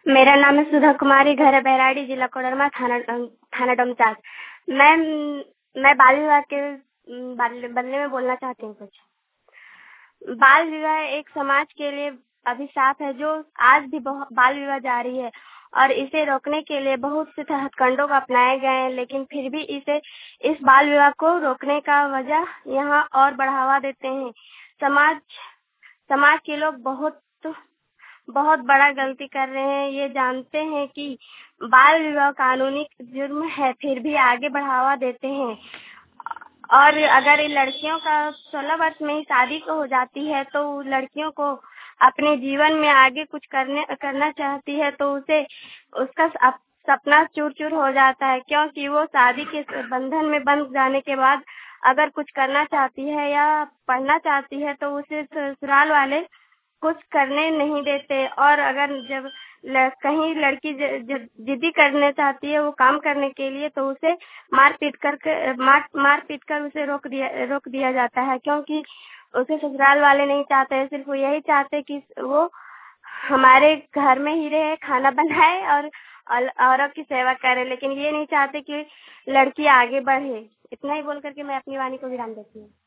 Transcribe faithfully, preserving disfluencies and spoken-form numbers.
मेरा नाम है सुधा कुमारी, घर है बहराड़ी, जिला कोडरमा, थाना थाना डोमचांच। मैं मैं बाल विवाह के बदले में बोलना चाहती हूँ कुछ। बाल विवाह एक समाज के लिए अभिशाप है जो आज भी बाल विवाह जारी है और इसे रोकने के लिए बहुत से हथकंडों को अपनाए गए हैं, लेकिन फिर भी इसे इस बाल विवाह को रोकने का वजह यहाँ और बढ़ावा देते हैं। समाज समाज के लोग बहुत बहुत बड़ा गलती कर रहे हैं। ये जानते हैं कि बाल विवाह कानूनी जुर्म है, फिर भी आगे बढ़ावा देते हैं। और अगर लड़कियों का सोलह वर्ष में ही शादी को हो जाती है तो लड़कियों को अपने जीवन में आगे कुछ करने करना चाहती है तो उसे उसका सपना चूर चूर हो जाता है, क्योंकि वो शादी के बंधन में बंध जाने के बाद अगर कुछ करना चाहती है या पढ़ना चाहती है तो उसे ससुराल वाले कुछ करने नहीं देते। और अगर जब ल, कहीं लड़की जिद्दी करने चाहती है वो काम करने के लिए तो उसे मार पीट कर मार मार पीट कर उसे रोक दिया रोक दिया जाता है, क्योंकि उसे ससुराल वाले नहीं चाहते। सिर्फ वो यही चाहते कि वो हमारे घर में ही रहे, खाना बनाए और औरों की सेवा करे, लेकिन ये नहीं चाहते कि लड़की आगे बढ़े। इतना ही बोल करके मैं अपनी वाणी को विराम देती हूँ।